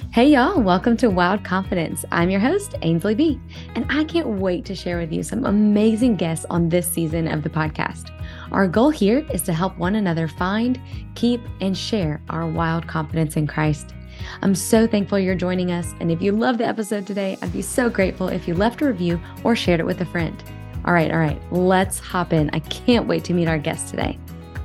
Hey y'all, welcome to Wild Confidence. I'm your host, Ainsley B, and I can't wait to share with you some amazing guests on this season of the podcast. Our goal here is to help one another find, keep, and share our wild confidence in Christ. I'm so thankful you're joining us, and if you love the episode today, I'd be so grateful if you left a review or shared it with a friend. All right, let's hop in. I can't wait to meet our guest today.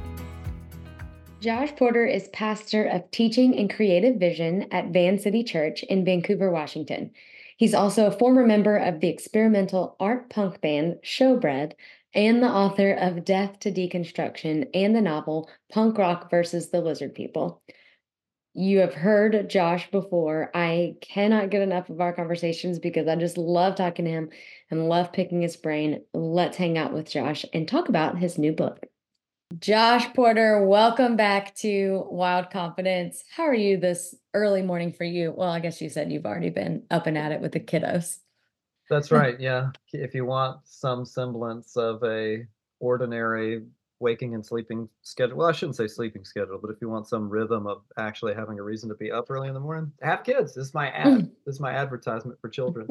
Josh Porter is pastor of teaching and creative vision at Van City Church in Vancouver, Washington. He's also a former member of the experimental art punk band Showbread and the author of Death to Deconstruction and the novel Punk Rock versus the Lizard People. You have heard Josh before. I cannot get enough of our conversations because I just love talking to him and love picking his brain. Let's hang out with Josh and talk about his new book. Josh Porter, welcome back to Wild Confidence. How are you this early morning for you? Well, I guess you said you've already been up and at it with the kiddos. That's right. Yeah. If you want some semblance of a ordinary waking and sleeping schedule, well, I shouldn't say sleeping schedule, but if you want some rhythm of actually having a reason to be up early in the morning, have kids. This is my ad. This is my advertisement for children.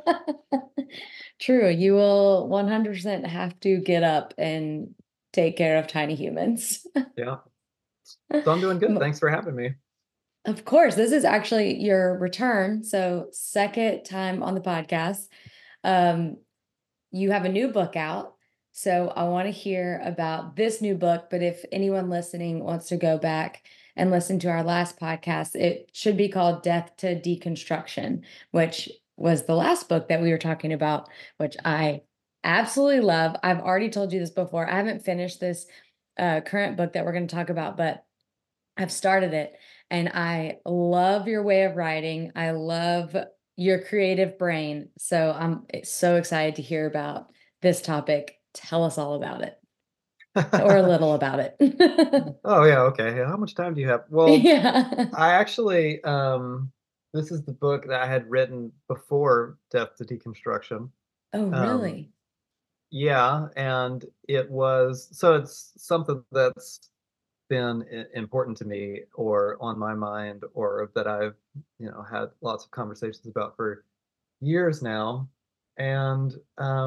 True. You will 100% have to get up and take care of tiny humans. Yeah. So I'm doing good. Thanks for having me. Of course, this is actually your return. So, second time on the podcast. Um, you have a new book out. So, I want to hear about this new book. But if anyone listening wants to go back and listen to our last podcast, it should be called Death to Deconstruction, which was the last book that we were talking about, which I absolutely love. I've already told you this before. I haven't finished this current book that we're going to talk about, but I've started it and I love your way of writing. I love your creative brain. So I'm so excited to hear about this topic. Tell us all about it or a little about it. Oh yeah, okay. Yeah, how much time do you have? Well, Yeah. I actually this is the book that I had written before Death to Deconstruction. Oh, Um really? Yeah, and it's something that's been important to me or on my mind or that I've, had lots of conversations about for years now. And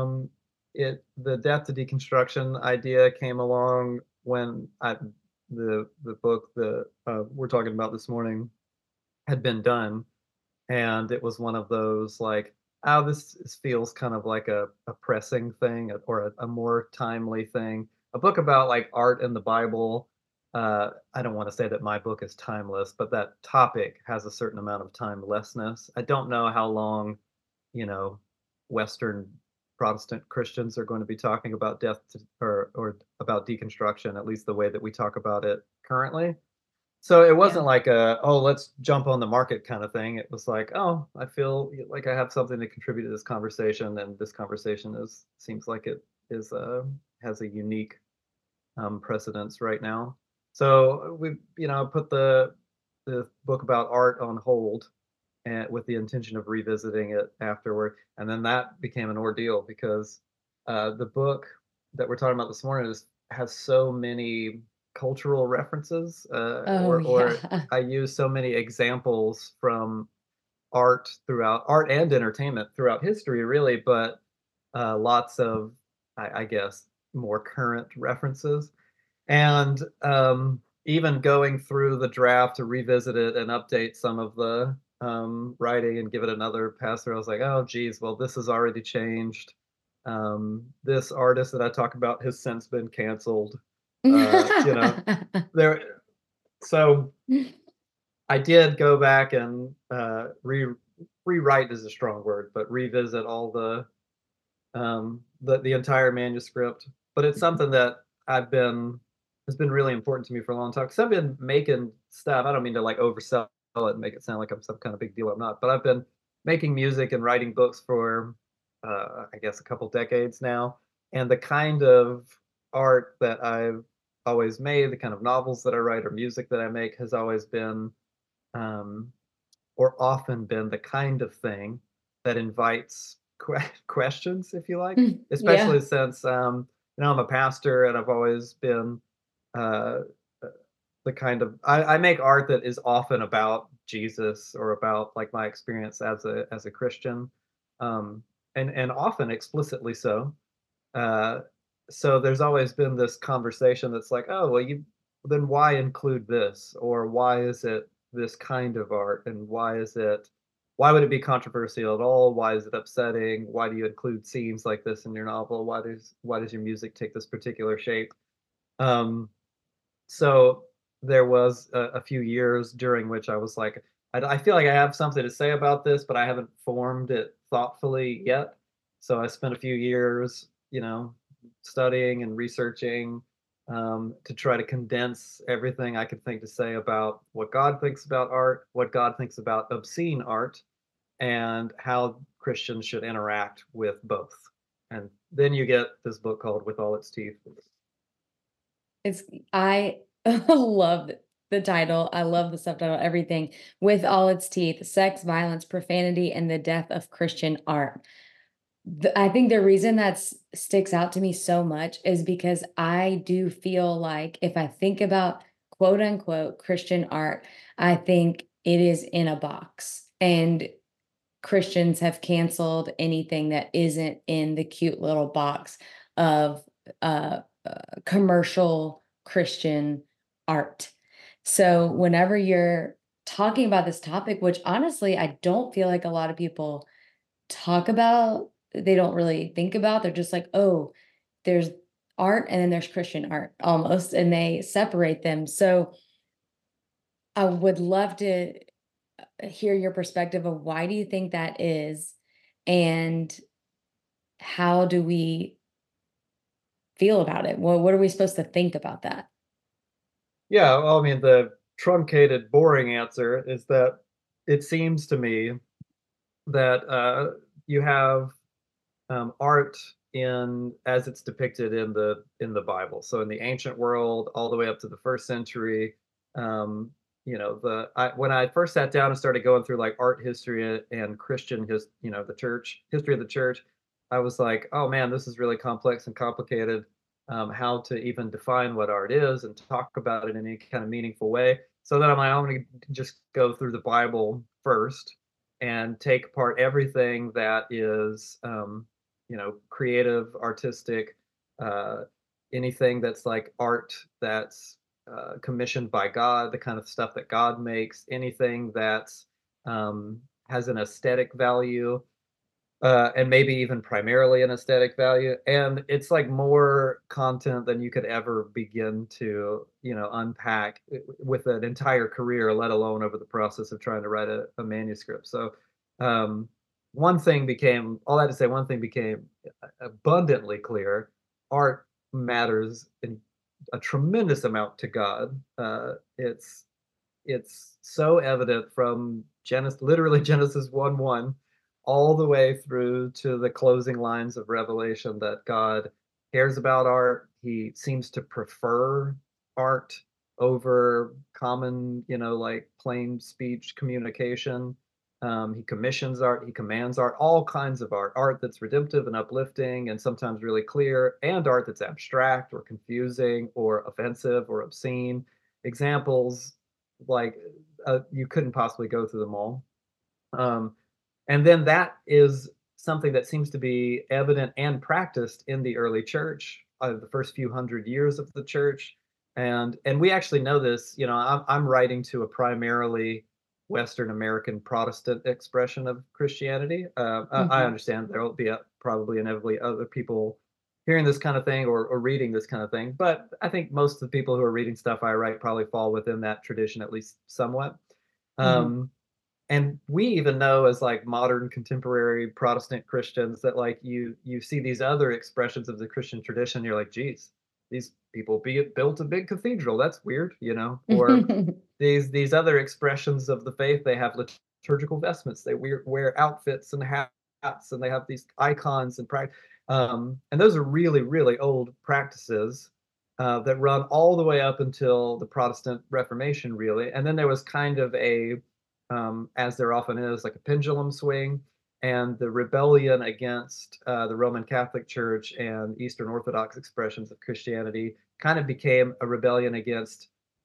the death to deconstruction idea came along when the book that we're talking about this morning had been done, and it was one of those like, oh, feels kind of like a pressing thing or a more timely thing. A book about like art and the Bible. I don't want to say that my book is timeless, but that topic has a certain amount of timelessness. I don't know how long, you know, Western Protestant Christians are going to be talking about or about deconstruction, at least the way that we talk about it currently. So it Yeah. wasn't like oh, let's jump on the market kind of thing. It was like, oh, I feel like I have something to contribute to this conversation, and this conversation seems like it is has a unique precedence right now. So we, put the book about art on hold, and with the intention of revisiting it afterward. And then that became an ordeal because the book that we're talking about this morning has so many cultural references, Oh, or yeah. I use so many examples from art and entertainment throughout history, really, but lots of, I guess, more current references. And even going through the draft to revisit it and update some of the writing and give it another pass through, I was like, oh, geez, well, this has already changed. This artist that I talk about has since been canceled. You know, there. So I did go back and rewrite is a strong word, but revisit all the entire manuscript. But it's something that I've been has been really important to me for a long time because I've been making stuff. I don't mean to like oversell it and make it sound like I'm some kind of big deal. I'm not, but I've been making music and writing books for I guess a couple decades now. And the kind of art that I've always made, the kind of novels that I write or music that I make has always been um, or often been the kind of thing that invites questions, if you like, especially Yeah. since I'm a pastor and I've always been uh, the kind of I make art that is often about Jesus or about like my experience as a Christian, and often explicitly so. Uh, so there's always been this conversation that's like, oh, well, you then why include this, or why is it this kind of art, and why would it be controversial at all? Why is it upsetting? Why do you include scenes like this in your novel? Why does your music take this particular shape? Um, so there was a few years during which I was like, I feel like I have something to say about this, but I haven't formed it thoughtfully yet. So I spent a few years, studying and researching, to try to condense everything I could think to say about what God thinks about art, what God thinks about obscene art, and how Christians should interact with both. And then you get this book called With All Its Teeth. It's I love the title. I love the subtitle, everything with all its teeth, sex, violence, profanity, and the death of Christian art. I think the reason that sticks out to me so much is because I do feel like if I think about quote unquote Christian art, I think it is in a box. And Christians have canceled anything that isn't in the cute little box of commercial Christian art. So, whenever you're talking about this topic, which honestly, I don't feel like a lot of people talk about, they don't really think about, they're just like, oh, there's art and then there's Christian art almost, and they separate them. So, I would love to hear your perspective of why do you think that is, and how do we feel about it? What are we supposed to think about that? Yeah, well, I mean, the truncated, boring answer is that it seems to me that you have art in as it's depicted in the Bible. So in the ancient world, all the way up to the first century, when I first sat down and started going through like art history and Christian the church history of the church, I was like, oh man, this is really complex and complicated. How to even define what art is and talk about it in any kind of meaningful way. So then I'm going to just go through the Bible first and take apart everything that is creative, artistic, uh, anything that's like art that's commissioned by God, the kind of stuff that God makes, anything that's has an aesthetic value, and maybe even primarily an aesthetic value. And it's like more content than you could ever begin to, unpack with an entire career, let alone over the process of trying to write a manuscript. So, um, all that to say, one thing became abundantly clear: art matters in a tremendous amount to God. It's so evident from literally Genesis 1:1 all the way through to the closing lines of Revelation that God cares about art. He seems to prefer art over common, like plain speech communication. He commissions art, he commands art, all kinds of art that's redemptive and uplifting and sometimes really clear, and art that's abstract or confusing or offensive or obscene. Examples like you couldn't possibly go through them all. Um, and then that is something that seems to be evident and practiced in the early church, the first few hundred years of the church. And we actually know this. I'm writing to a primarily Western American Protestant expression of Christianity. I Mhm. understand there will be probably inevitably other people hearing this kind of thing or reading this kind of thing, but I think most of the people who are reading stuff I write probably fall within that tradition at least somewhat. Mhm. Um, and we even know as like modern contemporary Protestant Christians that like you see these other expressions of the Christian tradition, you're like, geez, these people built a big cathedral. That's weird, Or these other expressions of the faith, they have liturgical vestments, they wear outfits and hats, and they have these icons and practice. And those are really, really old practices that run all the way up until the Protestant Reformation, really. And then there was kind of as there often is, like a pendulum swing, and the rebellion against the Roman Catholic Church and Eastern Orthodox expressions of Christianity kind of became a rebellion against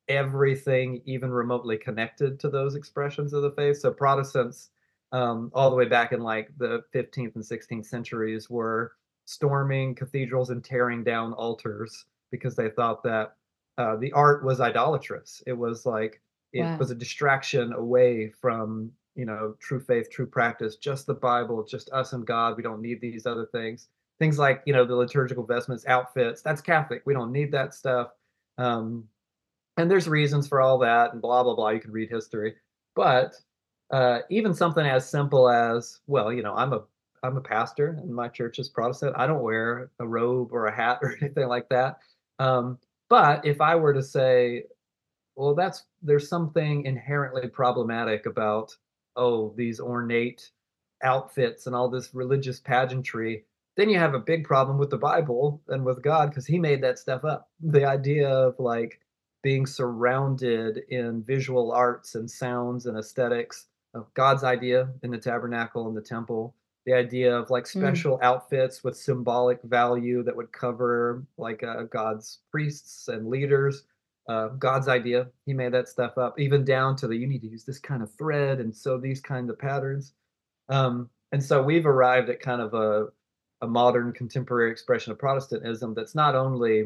everything even remotely connected to those expressions of the faith. So Protestants, all the way back in like the 15th and 16th centuries, were storming cathedrals and tearing down altars because they thought that the art was idolatrous. It was like it was Wow. a distraction away from, true faith, true practice, just the Bible, just us and God. We don't need these other things. Things like, the liturgical vestments, outfits, that's Catholic. We don't need that stuff. Um, and there's reasons for all that and blah blah blah. You can read history, but even something as simple as, well, I'm a pastor and my church is Protestant. I don't wear a robe or a hat or anything like that. um, but if I were to say, well, there's something inherently problematic about, oh, these ornate outfits and all this religious pageantry, then you have a big problem with the Bible and with God because he made that stuff up. The idea of like being surrounded in visual arts and sounds and aesthetics of God's idea in the tabernacle and the temple, the idea of like Mm. special outfits with symbolic value that would cover like God's priests and leaders, God's idea. He made that stuff up, even down to you need to use this kind of thread and sew these kinds of patterns. And so we've arrived at kind of a modern contemporary expression of Protestantism that's not only,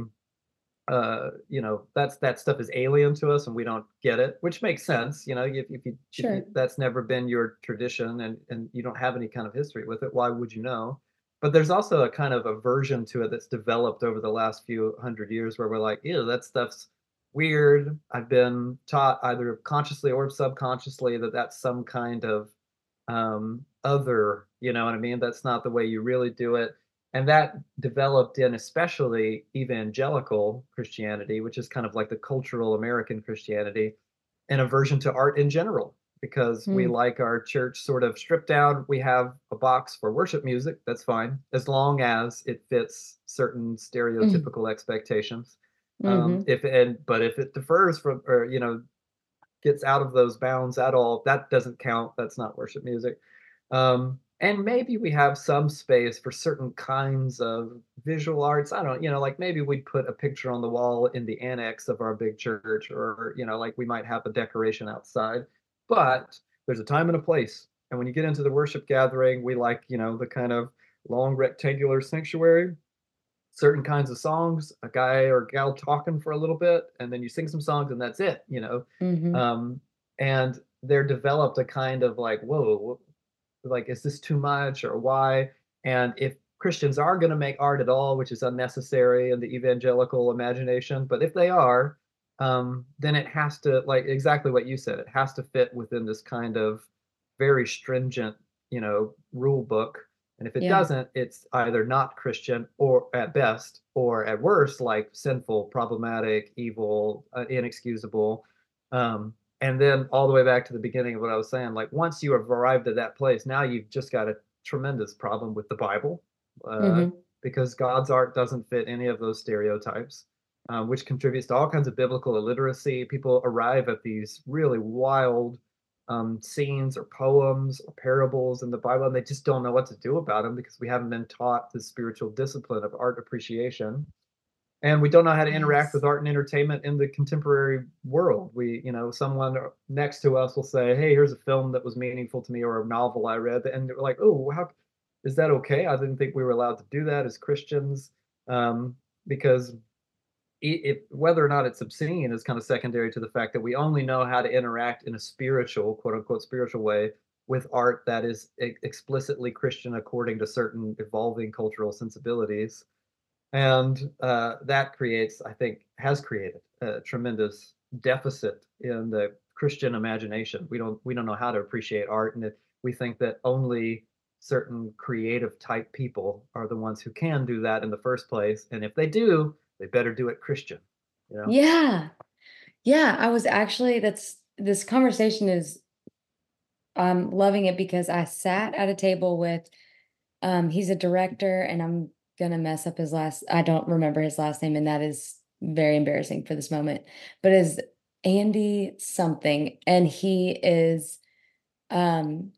that stuff is alien to us and we don't get it, which makes sense. If Sure. that's never been your tradition and you don't have any kind of history with it, why would you know? But there's also a kind of aversion to it that's developed over the last few hundred years where we're like, ew, that stuff's weird. I've been taught either consciously or subconsciously that that's some kind of other, you know what I mean? That's not the way you really do it. And that developed in especially evangelical Christianity, which is kind of like the cultural American Christianity, an aversion to art in general, because we Mm. like our church sort of stripped down. We have a box for worship music, that's fine, as long as it fits certain Mm. stereotypical expectations. Hmm. But if it differs from, or gets out of those bounds at all, that doesn't count. That's not worship music. And maybe we have some space for certain kinds of visual arts. I don't, like maybe we'd put a picture on the wall in the annex of our big church, or, like we might have a decoration outside. But there's a time and a place. And when you get into the worship gathering, we like, the kind of long rectangular sanctuary, certain kinds of songs, a guy or gal talking for a little bit, and then you sing some songs and that's it. Hmm. Um, and there developed a kind of like, whoa, like, is this too much or why? And if Christians are going to make art at all, which is unnecessary in the evangelical imagination, but if they are, then it has to, like exactly what you said, it has to fit within this kind of very stringent, rule book. And if it Yeah. doesn't, it's either not Christian or at best, or at worst, like sinful, problematic, evil, inexcusable. And then all the way back to the beginning of what I was saying, like once you have arrived at that place, now you've just got a tremendous problem with the Bible, uh, Hmm. because God's art doesn't fit any of those stereotypes, which contributes to all kinds of biblical illiteracy. People arrive at these really wild scenes or poems or parables in the Bible, and they just don't know what to do about them because we haven't been taught the spiritual discipline of art appreciation. And we don't know how to interact with Yes. art and entertainment in the contemporary world. Someone next to us will say, "Hey, here's a film that was meaningful to me, or a novel I read," and we're like, "Oh, how is that okay? I didn't think we were allowed to do that as Christians." Because if whether or not it's obscene is kind of secondary to the fact that we only know how to interact in a spiritual, quote unquote, spiritual way with art that is explicitly Christian according to certain evolving cultural sensibilities. And that creates, I think, has created a tremendous deficit in the Christian imagination. We don't know how to appreciate art, and we think that only certain creative type people are the ones who can do that in the first place. And if they do, they better do it Christian. You know? Yeah. Yeah. I was actually, this conversation is, I'm loving it because I sat at a table with, he's a director and I'm gonna mess up his last, I don't remember his last name, and that is very embarrassing for this moment. But is Andy something, and he is um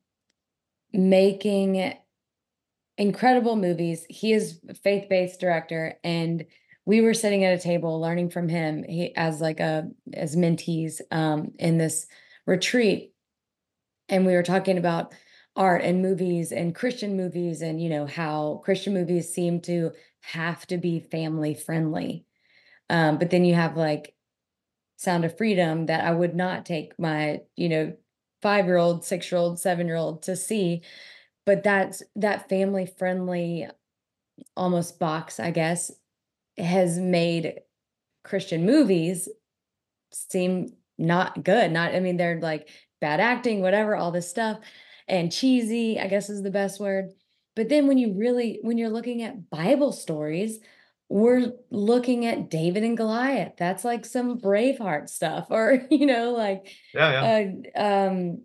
making incredible movies. He is a faith-based director, and we were sitting at a table learning from him, as like as mentees in this retreat, and we were talking about art and movies and Christian movies, and how Christian movies seem to have to be family friendly. But then you have like Sound of Freedom that I would not take my 5-year-old, 6-year-old, 7-year-old to see. But that family friendly almost box, I guess, has made Christian movies seem not good. Not, I mean, they're like bad acting, whatever, all this stuff, and cheesy, I guess is the best word. But then when you're looking at Bible stories, we're looking at David and Goliath. That's like some Braveheart stuff, or like Yeah, yeah. uh, um,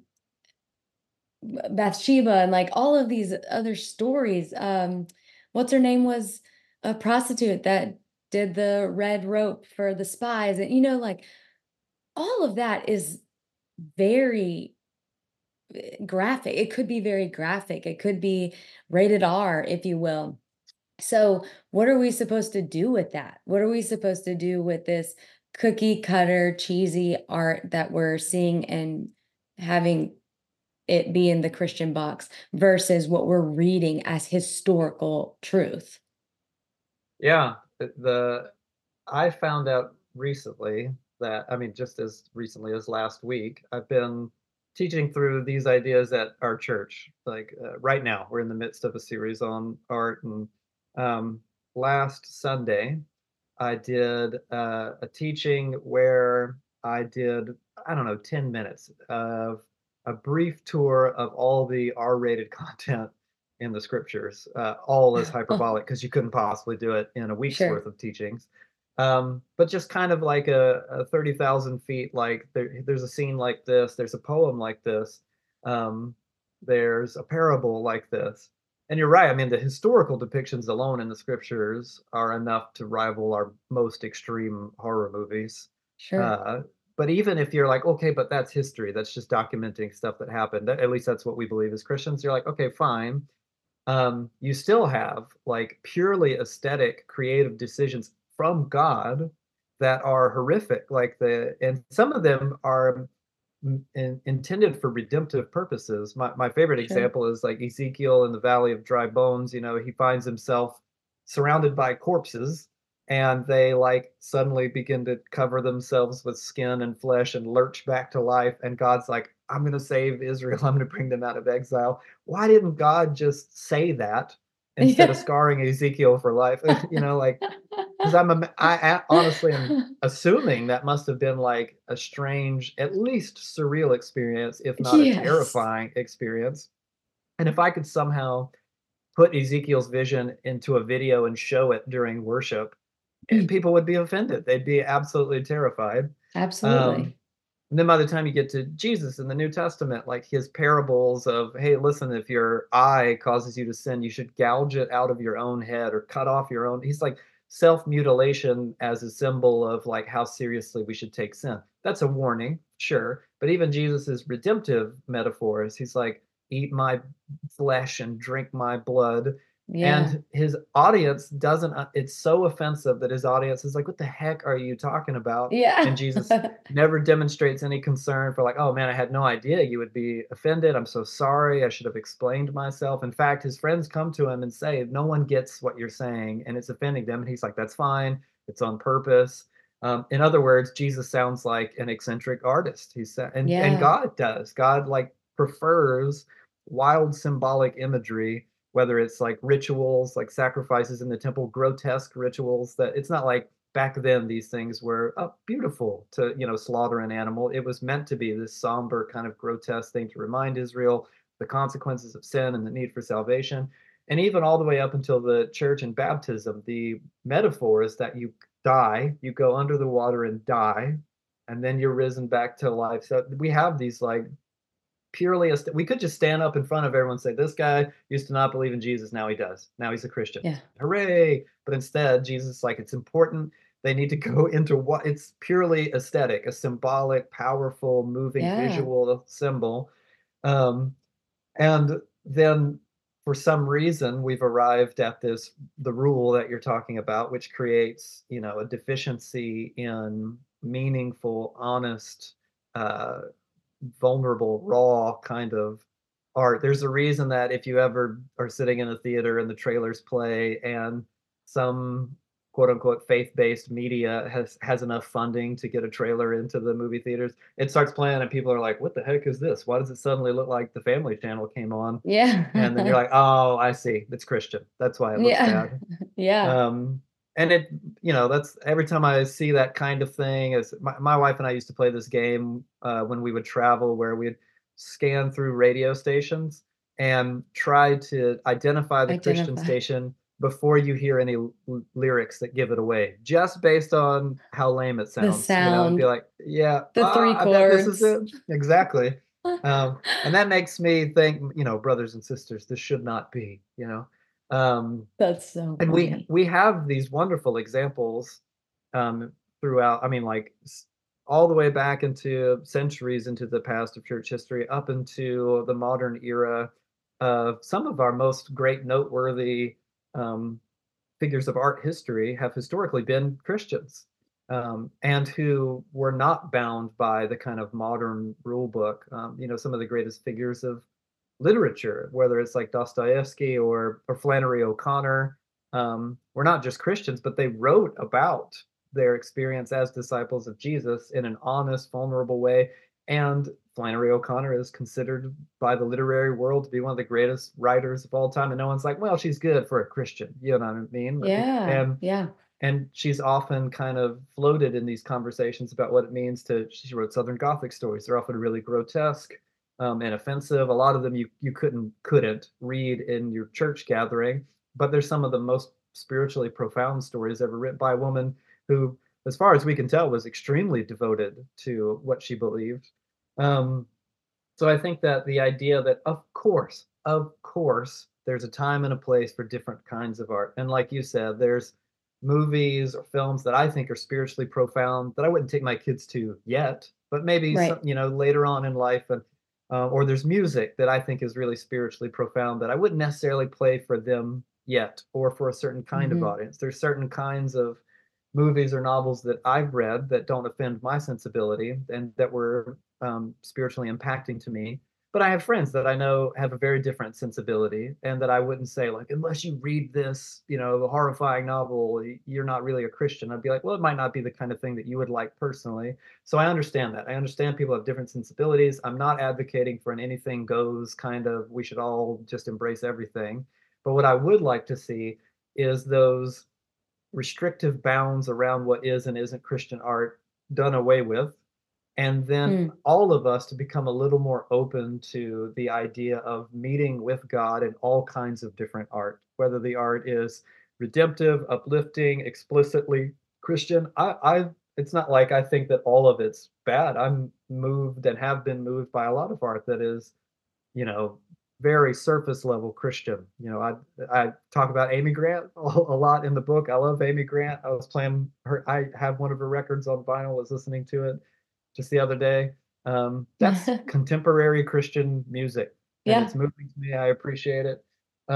Bathsheba, and like all of these other stories. What's her name was a prostitute that did the red rope for the spies, and like all of that is very graphic. It could be very graphic. It could be rated R, if you will. So, what are we supposed to do with that? What are we supposed to do with this cookie cutter, cheesy art that we're seeing and having it be in the Christian box versus what we're reading as historical truth? Yeah, I found out recently that, I mean, just as recently as last week, I've been teaching through these ideas at our church. Like right now, we're in the midst of a series on art. And um, last Sunday, I did a teaching where I did, I don't know, 10 minutes of a brief tour of all the R-rated content in the scriptures, all as hyperbolic because you couldn't possibly do it in a week's worth Sure. of teachings. But just kind of like a 30,000 feet, like there's a scene like this, there's a poem like this, um, there's a parable like this. And you're right. I mean, the historical depictions alone in the scriptures are enough to rival our most extreme horror movies. Sure. Uh, but even if you're like, okay, but that's history, that's just documenting stuff that happened. At least that's what we believe as Christians. You're like, okay, fine. You still have like purely aesthetic, creative decisions from God that are horrific. And some of them are intended for redemptive purposes. My favorite Sure. example is like Ezekiel in the Valley of Dry Bones. He finds himself surrounded by corpses, and they like suddenly begin to cover themselves with skin and flesh and lurch back to life. And God's like, I'm going to save Israel. I'm going to bring them out of exile. Why didn't God just say that instead of Yeah. scarring Ezekiel for life? Like, because I honestly am assuming that must have been like a strange, at least surreal experience, if not a Yes. terrifying experience. And if I could somehow put Ezekiel's vision into a video and show it during worship, people would be offended. They'd be absolutely terrified. Um, Absolutely. and then by the time you get to Jesus in the New Testament, like his parables of, hey, listen, if your eye causes you to sin, you should gouge it out of your own head or cut off your own. He's like self-mutilation as a symbol of like how seriously we should take sin. That's a warning, sure. But even Jesus's redemptive metaphors, he's like, eat my flesh and drink my blood. Yeah. And his audience doesn't, it's so offensive that his audience is like, what the heck are you talking about? And Yeah. Jesus never demonstrates any concern for like, oh man, I had no idea you would be offended. I'm so sorry. I should have explained myself. In fact, his friends come to him and say, no one gets what you're saying and it's offending them. And he's like, that's fine. It's on purpose. In other words, Jesus sounds like an eccentric artist. And Yeah. God does. God like prefers wild symbolic imagery, whether it's like rituals, like sacrifices in the temple, grotesque rituals that it's not like back then these things were beautiful to slaughter an animal. It was meant to be this somber kind of grotesque thing to remind Israel the consequences of sin and the need for salvation. And even all the way up until the church and baptism, the metaphor is that you die, you go under the water and die, and then you're risen back to life. So we have these like we could just stand up in front of everyone and say, this guy used to not believe in Jesus, now he does, now he's a Christian, Yeah. hooray. But instead Jesus, like, it's important, they need to go into what it's purely aesthetic, a symbolic, powerful, moving Yeah. visual symbol. um, and then for some reason, we've arrived at the rule that you're talking about, which creates, a deficiency in meaningful, honest, uh, vulnerable, raw kind of art. There's a reason that if you ever are sitting in a theater and the trailers play and some quote unquote faith-based media has enough funding to get a trailer into the movie theaters, it starts playing and people are like, what the heck is this? Why does it suddenly look like the Family Channel came on? And then you're Yeah. like, oh, I see. It's Christian. That's why it looks Yeah. bad. Yeah. Um, and that's every time I see that kind of thing. As my wife and I used to play this game when we would travel, where we'd scan through radio stations and try to identify the Christian Identify station before you hear any lyrics that give it away, just based on how lame it the sounds. And be sound, like, yeah, the three I bet this is chords. it. Exactly. And that makes me think, brothers and sisters, this should not be. Um, That's so and we funny. we have these wonderful examples um, throughout. I mean, like all the way back into centuries into the past of church history, up into the modern era. Some of our most great noteworthy um, figures of art history have historically been Christians, and who were not bound by the kind of modern rule book. Some of the greatest figures of literature, whether it's like Dostoevsky or Flannery O'Connor, were not just Christians, but they wrote about their experience as disciples of Jesus in an honest, vulnerable way. And Flannery O'Connor is considered by the literary world to be one of the greatest writers of all time. And no one's like, well, she's good for a Christian. You know what I mean? Yeah. And Yeah. and she's often kind of floated in these conversations about what it means she wrote Southern Gothic stories. They're often really grotesque and offensive. A lot of them you couldn't read in your church gathering, but there's some of the most spiritually profound stories ever written by a woman who, as far as we can tell, was extremely devoted to what she believed. Um, so I think that the idea that, of course, there's a time and a place for different kinds of art. And like you said, there's movies or films that I think are spiritually profound that I wouldn't take my kids to yet, but maybe some, Right. later on in life. And or there's music that I think is really spiritually profound that I wouldn't necessarily play for them yet, or for a certain kind of Hmm. audience. There's certain kinds of movies or novels that I've read that don't offend my sensibility and that were spiritually impacting to me. But I have friends that I know have a very different sensibility, and that I wouldn't say, like, unless you read this, the horrifying novel, you're not really a Christian. I'd be like, well, it might not be the kind of thing that you would like personally. So I understand that. I understand people have different sensibilities. I'm not advocating for an anything goes kind of, we should all just embrace everything. But what I would like to see is those restrictive bounds around what is and isn't Christian art done away with, and then Mm. all of us to become a little more open to the idea of meeting with God in all kinds of different art, whether the art is redemptive, uplifting, explicitly Christian. It's not like I think that all of it's bad. I'm moved and have been moved by a lot of art that is, you know, very surface level Christian. I talk about Amy Grant a lot in the book. I love Amy Grant. I was playing her. I have one of her records on vinyl. Was listening to it just the other day. That's contemporary Christian music, and Yeah. it's moving to me. I appreciate it,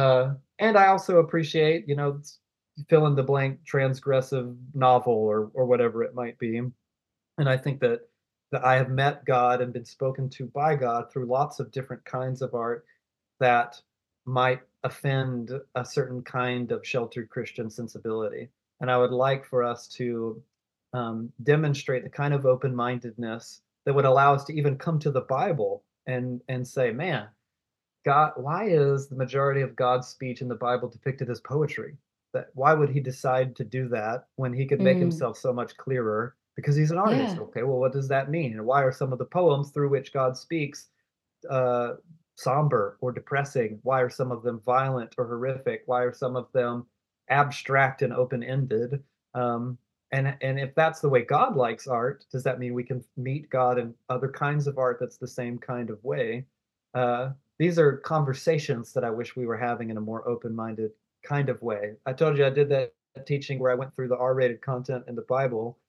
and I also appreciate, fill in the blank transgressive novel or whatever it might be. And I think that I have met God and been spoken to by God through lots of different kinds of art that might offend a certain kind of sheltered Christian sensibility. And I would like for us to demonstrate the kind of open-mindedness that would allow us to even come to the Bible and say, man, God, why is the majority of God's speech in the Bible depicted as poetry? That why would he decide to do that when he could make Mm. himself so much clearer? Because he's an artist. Yeah. Okay, well, what does that mean? And why are some of the poems through which God speaks uh, somber or depressing? Why are some of them violent or horrific? Why are some of them abstract and open-ended? Um, and if that's the way God likes art, does that mean we can meet God in other kinds of art that's the same kind of way? These are conversations that I wish we were having in a more open-minded kind of way. I told you I did that teaching where I went through the R-rated content in the Bible.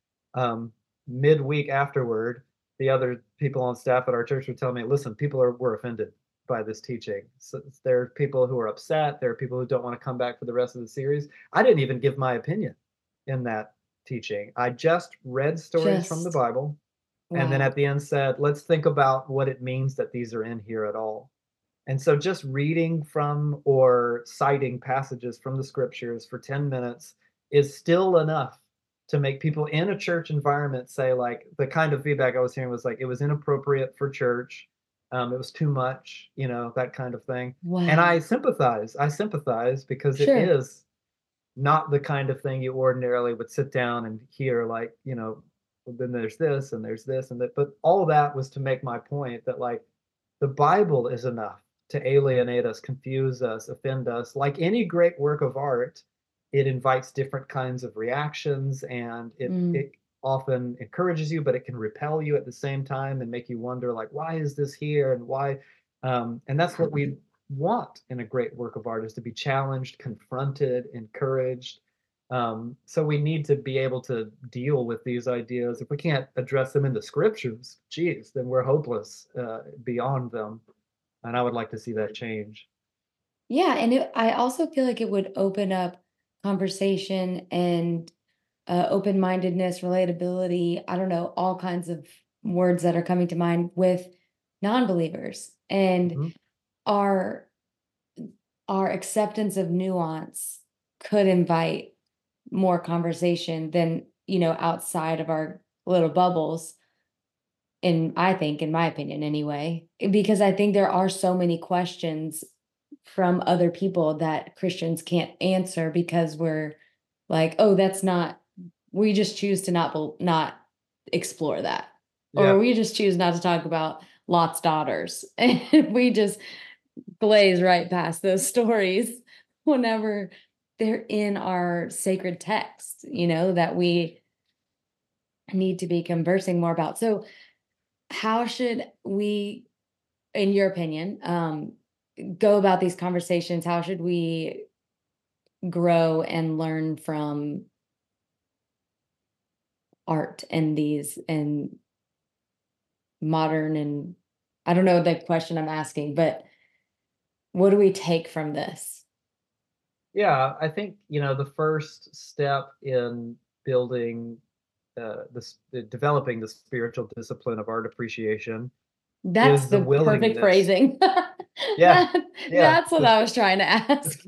Midweek afterward, the other people on staff at our church would tell me, listen, people were offended. by this teaching. So there are people who are upset. There are people who don't want to come back for the rest of the series. I didn't even give my opinion in that teaching. I just read stories from the Just Bible, and then wow. at the end said, let's think about what it means that these are in here at all. And so just reading from or citing passages from the scriptures for 10 minutes is still enough to make people in a church environment say, like, the kind of feedback I was hearing was like, it was inappropriate for church. It was too much, that kind of thing. And I Wow. sympathize. I sympathize because it Sure. is not the kind of thing you ordinarily would sit down and hear, like, well, then there's this and there's this and that. But all of that was to make my point that, like, the Bible is enough to alienate us, confuse us, offend us. Like any great work of art, it invites different kinds of reactions, and it Mm. it often encourages you, but it can repel you at the same time and make you wonder, like, why is this here and why? And that's what we want in a great work of art, is to be challenged, confronted, encouraged. So we need to be able to deal with these ideas. If we can't address them in the scriptures, geez, then we're hopeless beyond them. And I would like to see that change. Yeah, and I also feel like it would open up conversation and open-mindedness, relatability. I don't know, all kinds of words that are coming to mind with non-believers, and Mhm. our our acceptance of nuance could invite more conversation than outside of our little bubbles. In I think, in my opinion anyway, because I think there are so many questions from other people that Christians can't answer because we're like, "Oh, that's not," we just choose to not explore that. Or Yeah. we just choose not to talk about Lot's daughters. And we just glaze right past those stories whenever they're in our sacred text, that we need to be conversing more about. So, how should we, in your opinion, go about these conversations? How should we grow and learn from art and these and modern and I don't know the question I'm asking, but what do we take from this? Yeah. I think, the first step in building developing the spiritual discipline of art appreciation That's is the the perfect willingness. phrasing. Yeah. that Yeah. that's what I was trying to ask.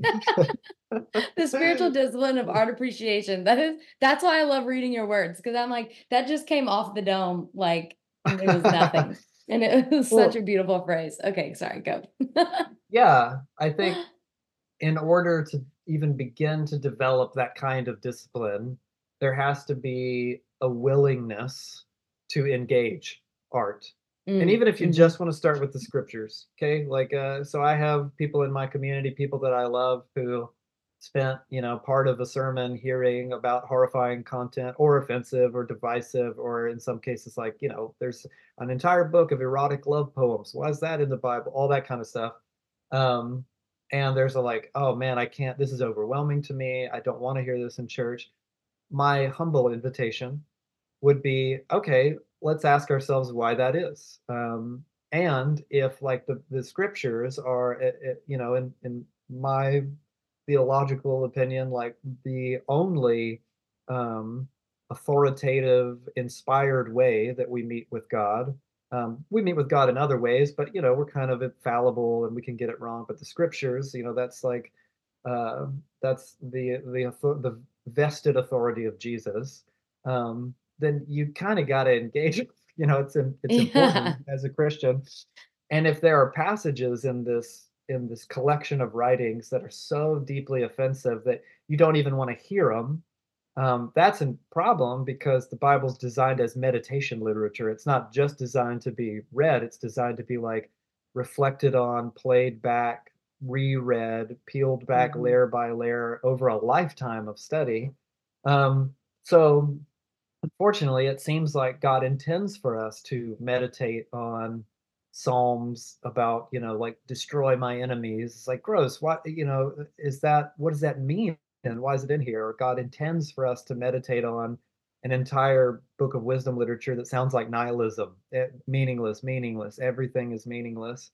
The spiritual discipline of art appreciation. That's why I love reading your words, because I'm like, that just came off the dome like it was nothing. And it was such a Well, beautiful phrase. Okay, sorry, go. yeah, I think in order to even begin to develop that kind of discipline, there has to be a willingness to engage art. And Mm, even if you mhm. just want to start with the scriptures, okay? Like, so I have people in my community, people that I love, who spent, part of a sermon hearing about horrifying content or offensive or divisive, or in some cases, like, there's an entire book of erotic love poems. Why is that in the Bible? All that kind of stuff. Um, and there's a, like, oh man, I can't, this is overwhelming to me. I don't want to hear this in church. My humble invitation would be, okay, let's ask ourselves why that is. And if, like, the scriptures are, in my theological opinion, like, the only um, authoritative, inspired way that we meet with God. We meet with God in other ways, but we're kind of infallible and we can get it wrong. But the scriptures, that's like, that's the vested authority of Jesus. Then you kind of got to engage. It's important Yeah. as a Christian. And if there are passages in this collection of writings that are so deeply offensive that you don't even want to hear them, that's a problem, because the Bible's designed as meditation literature. It's not just designed to be read, it's designed to be, like, reflected on, played back, reread, peeled back Mhm. layer by layer over a lifetime of study. So unfortunately, it seems like God intends for us to meditate on Psalms about, like, destroy my enemies. It's like, gross. What, what does that mean? And why is it in here? Or God intends for us to meditate on an entire book of wisdom literature that sounds like nihilism, meaningless, meaningless. Everything is meaningless.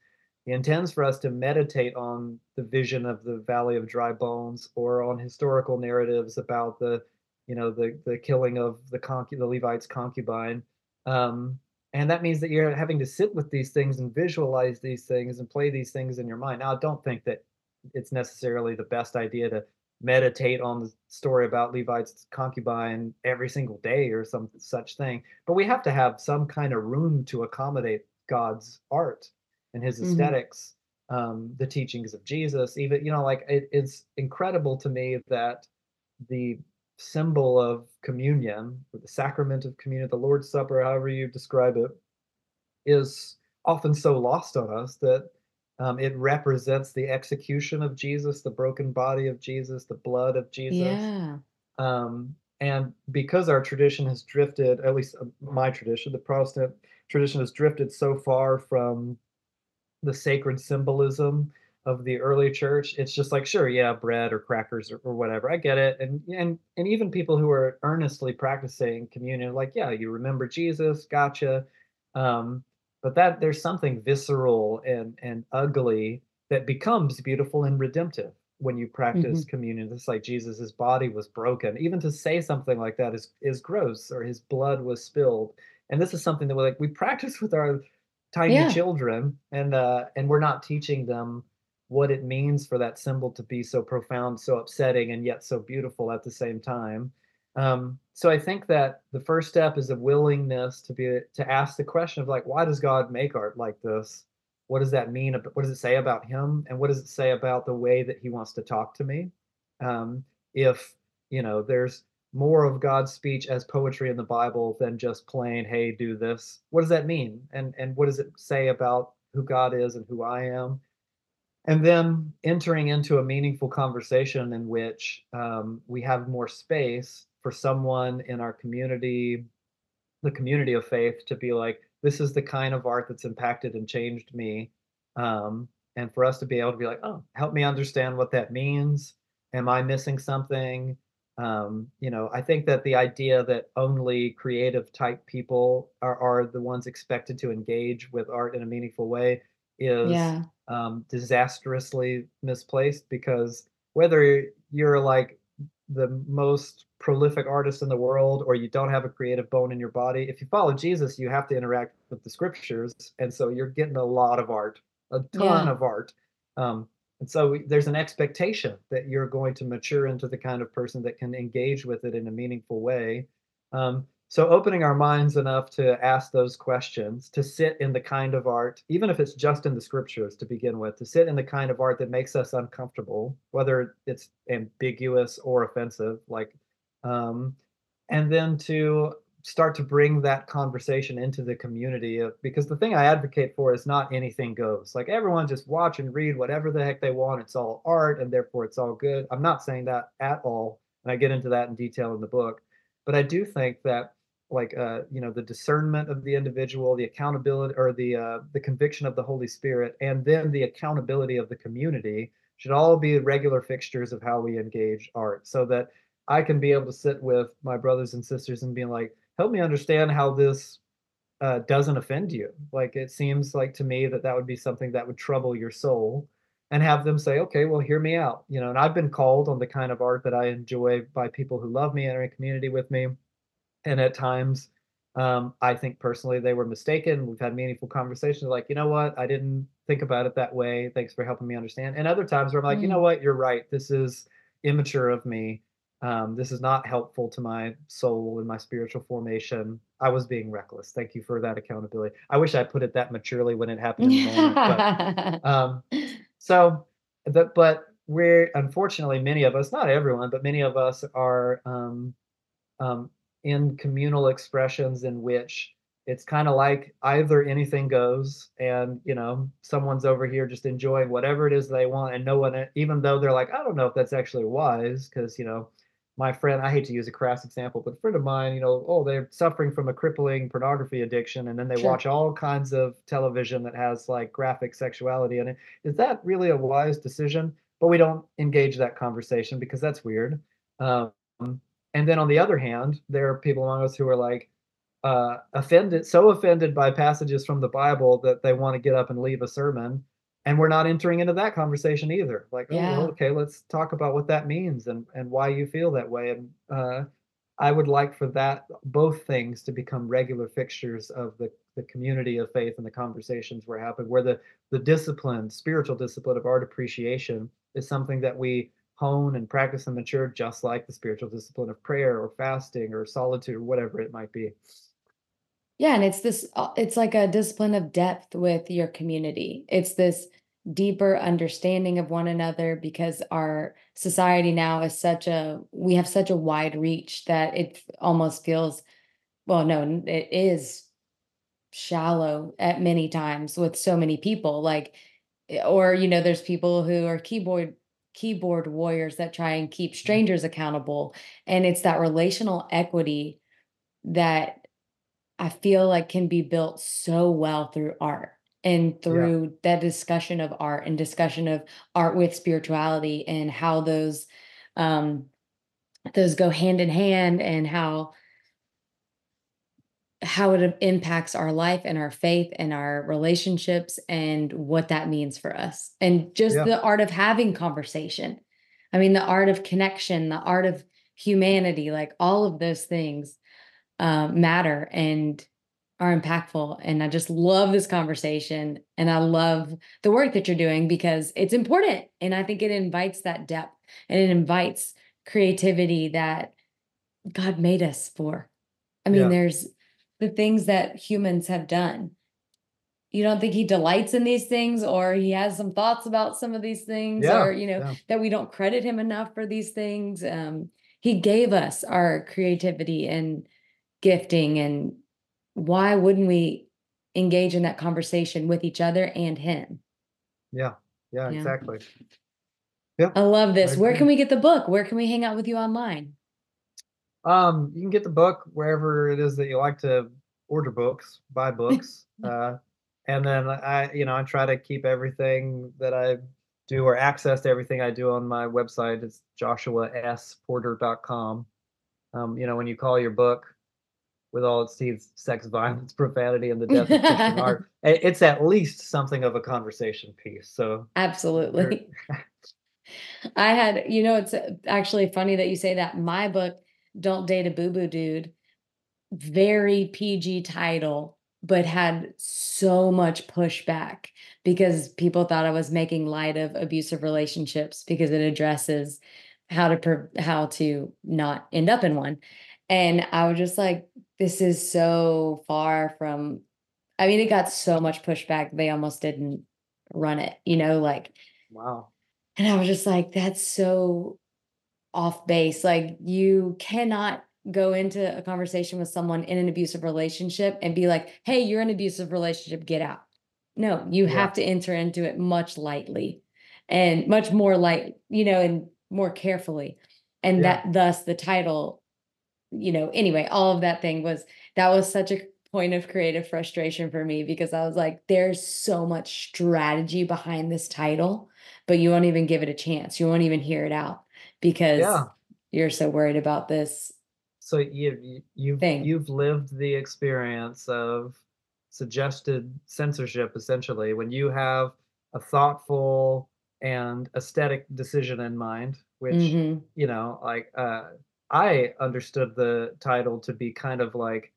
He intends for us to meditate on the vision of the Valley of Dry Bones, or on historical narratives about the killing of the Levite's concubine. Um, and that means that you're having to sit with these things and visualize these things and play these things in your mind. Now, I don't think that it's necessarily the best idea to meditate on the story about Levite's concubine every single day or some such thing. But we have to have some kind of room to accommodate God's art and his Hmm. aesthetics, the teachings of Jesus. Even, like it's incredible to me that the symbol of communion, or the sacrament of communion, the Lord's Supper, however you describe it, is often so lost on us that it represents the execution of Jesus, the broken body of Jesus, the blood of Jesus. Yeah. And because our tradition has drifted, at least my tradition, the Protestant tradition, has drifted so far from the sacred symbolism of the early church, it's just like, sure, yeah, bread or crackers or whatever. I get it. And even people who are earnestly practicing communion, like, yeah, you remember Jesus, gotcha. Um, but that there's something visceral and ugly that becomes beautiful and redemptive when you practice Hmm. communion. It's like Jesus's body was broken. Even to say something like that is gross, or his blood was spilled. And this is something that we practice with our tiny Yeah. children, and we're not teaching them what it means for that symbol to be so profound, so upsetting, and yet so beautiful at the same time. So I think that the first step is a willingness to ask the question of, like, why does God make art like this? What does that mean? What does it say about him? And what does it say about the way that he wants to talk to me? If there's more of God's speech as poetry in the Bible than just plain, hey, do this. What does that mean? And what does it say about who God is and who I am? And then entering into a meaningful conversation in which we have more space for someone in our community, the community of faith, to be like, this is the kind of art that's impacted and changed me. Um, and for us to be able to be like, oh, help me understand what that means. Am I missing something? I think that the idea that only creative type people are the ones expected to engage with art in a meaningful way is Yeah. disastrously misplaced, because whether you're like the most prolific artist in the world or you don't have a creative bone in your body, if you follow Jesus, you have to interact with the scriptures. And so you're getting a lot of art, a ton Yeah. of art. And so there's an expectation that you're going to mature into the kind of person that can engage with it in a meaningful way. So opening our minds enough to ask those questions, to sit in the kind of art, even if it's just in the scriptures to begin with, to sit in the kind of art that makes us uncomfortable, whether it's ambiguous or offensive, um, and then to start to bring that conversation into the community because the thing I advocate for is not anything goes. Like, everyone just watch and read whatever the heck they want. It's all art and therefore it's all good. I'm not saying that at all. And I get into that in detail in the book. But I do think that, like, the discernment of the individual, the accountability, or the conviction of the Holy Spirit, and then the accountability of the community should all be regular fixtures of how we engage art, so that I can be able to sit with my brothers and sisters and be like, help me understand how this doesn't offend you. Like, it seems like to me that that would be something that would trouble your soul, and have them say, okay, well, hear me out. And I've been called on the kind of art that I enjoy by people who love me and are in community with me. And at times, I think personally they were mistaken. We've had meaningful conversations like, you know what, I didn't think about it that way. Thanks for helping me understand. And other times where I'm like, you know Mm. what, you're right. This is immature of me. This is not helpful to my soul and my spiritual formation. I was being reckless. Thank you for that accountability. I wish I put it that maturely when it happened in the moment, but Yeah. um, so, but we're, unfortunately, many of us, not everyone, but many of us are um, in communal expressions in which it's kind of like either anything goes, and someone's over here just enjoying whatever it is they want, and no one, even though they're like, I don't know if that's actually wise, because my friend, I hate to use a crass example, but a friend of mine, oh, they're suffering from a crippling pornography addiction, and then they Sure. watch all kinds of television that has like graphic sexuality in it. Is that really a wise decision? But we don't engage that conversation because that's weird. um, and then on the other hand, there are people among us who are like, offended by passages from the Bible that they want to get up and leave a sermon. and we're not entering into that conversation either. Like, oh, well, Yeah. okay, let's talk about what that means and why you feel that way. And I would like for that both things to become regular fixtures of the community of faith and the conversations we're having, where the discipline, spiritual discipline of art appreciation is something that we hone and practice and mature, just like the spiritual discipline of prayer or fasting or solitude or whatever it might be. Yeah, and it's like a discipline of depth with your community. It's this deeper understanding of one another because our society now is we have such a wide reach that it almost feels, well, no, it is shallow at many times with so many people. Like, or there's people who are keyboard warriors that try and keep strangers accountable, and it's that relational equity that I feel like can be built so well through art and Yeah, through that discussion of art and discussion of art with spirituality and how um those go hand in hand, and how it impacts our life and our faith and our relationships and what that means for us. And just yeah, the art of having conversation. I mean, the art of connection, the art of humanity, like all of those things matter and are impactful. And I just love this conversation. And I love the work that you're doing because it's important. And I think it invites that depth and it invites creativity that God made us for. I mean, yeah, there's the things that humans have done. You don't think he delights in these things, or he has some thoughts about some of these things, yeah, or, yeah, that we don't credit him enough for these things. He gave us our creativity and gifting, and why wouldn't we engage in that conversation with each other and him? yeah, yeah, Yeah. exactly. Yeah, I love I this. Where agree. can we get the book? Where can we hang out with you online? You can get the book wherever it is that you like to order books, buy books. And then I try to keep everything that I do or access to everything I do on my website. It's joshuasporter.com. When you call your book with all its teeth, sex, violence, profanity, and the death of Christian art, it's at least something of a conversation piece. So, there- Absolutely. It's actually funny that you say that. My book, Don't Date a Boo Boo Dude, very PG title, but had so much pushback because people thought I was making light of abusive relationships because it addresses how to not end up in one. And I was just like, this is so far from, I mean, it got so much pushback, they almost didn't run it, like, wow. and I was just like, that's so off base. Like, you cannot go into a conversation with someone in an abusive relationship and be like, hey, you're in an abusive relationship, get out. No, you Yeah, have to enter into it much lightly and much more light, and more carefully. And yeah, that thus the title, anyway, all of that was such a point of creative frustration for me because I was like, there's so much strategy behind this title, but you won't even give it a chance. You won't even hear it out because yeah. you're so worried about this So thing. you've lived the experience of suggested censorship essentially when you have a thoughtful and aesthetic decision in mind, which Mhm. like I understood the title to be kind of like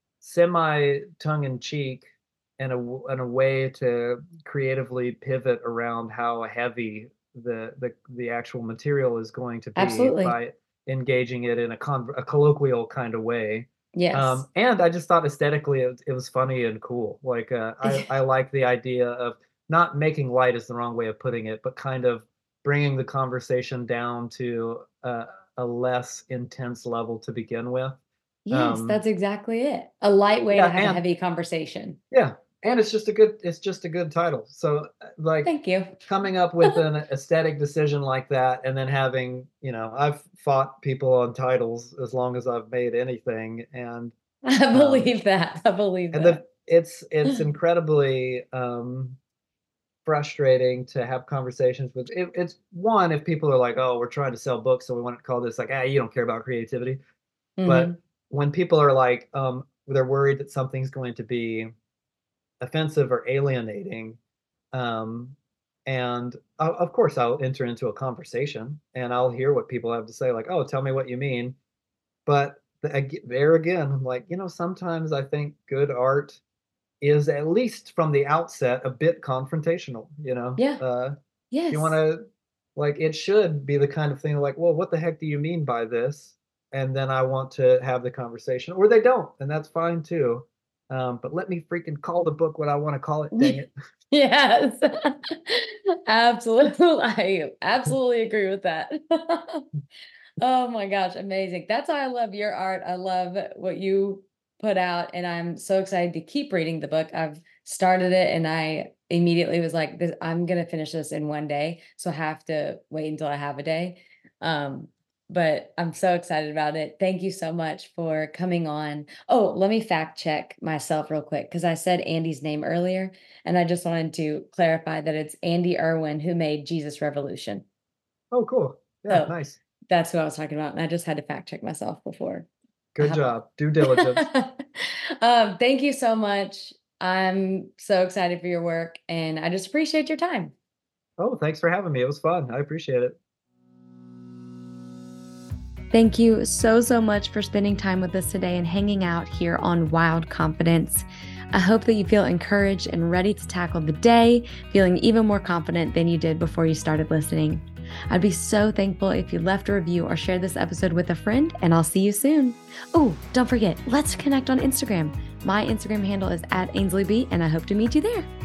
semi tongue in cheek and a way to creatively pivot around how heavy the actual material is going to be Absolutely. by engaging it in a colloquial kind of way. Yes. And I just thought aesthetically it was funny and cool. Like I like the idea of not making light is the wrong way of putting it, but kind of bringing the conversation down to a less intense level to begin with. Yes, Um, that's exactly it. A light way to yeah, have a and heavy conversation. yeah, and it's just a good title. So like Thank you. coming up with an aesthetic decision like that and then having, I've fought people on titles as long as I've made anything I um believe that. I believe and then that. it's incredibly frustrating to have conversations with it's one if people are like, "Oh, we're trying to sell books, so we want to call this like, ah, you don't care about creativity." But Mhm. when people are like they're worried that something's going to be offensive or alienating, um, And of course, I'll enter into a conversation and I'll hear what people have to say, like, oh, tell me what you mean. But there again, I'm like, sometimes I think good art is, at least from the outset, a bit confrontational. Yeah. You want Yes. to, like, it should be the kind of thing like, well, what the heck do you mean by this? And then I want to have the conversation, or they don't, and that's fine too. But let me freaking call the book what I want to call it, dang it. Yes. Absolutely. I absolutely agree with that. Oh my gosh, amazing. That's why I love your art. I love what you put out, and I'm so excited to keep reading the book. I've started it and I immediately was like, I'm going to finish this in one day. So I have to wait until I have a day. Um, but I'm so excited about it. Thank you so much for coming on. Oh, let me fact check myself real quick because I said Andy's name earlier, and I just wanted to clarify that it's Andy Irwin who made Jesus Revolution. Oh, cool. Yeah, So nice. that's who I was talking about, and I just had to fact check myself before I Good hop job. Due diligence. off. Thank you so much. I'm so excited for your work, and I just appreciate your time. Oh, thanks for having me. It was fun. I appreciate it. Thank you so, so much for spending time with us today and hanging out here on Wild Confidence. I hope that you feel encouraged and ready to tackle the day, feeling even more confident than you did before you started listening. I'd be so thankful if you left a review or shared this episode with a friend, and I'll see you soon. Oh, don't forget, let's connect on Instagram. My Instagram handle is @AinsleyB, and I hope to meet you there.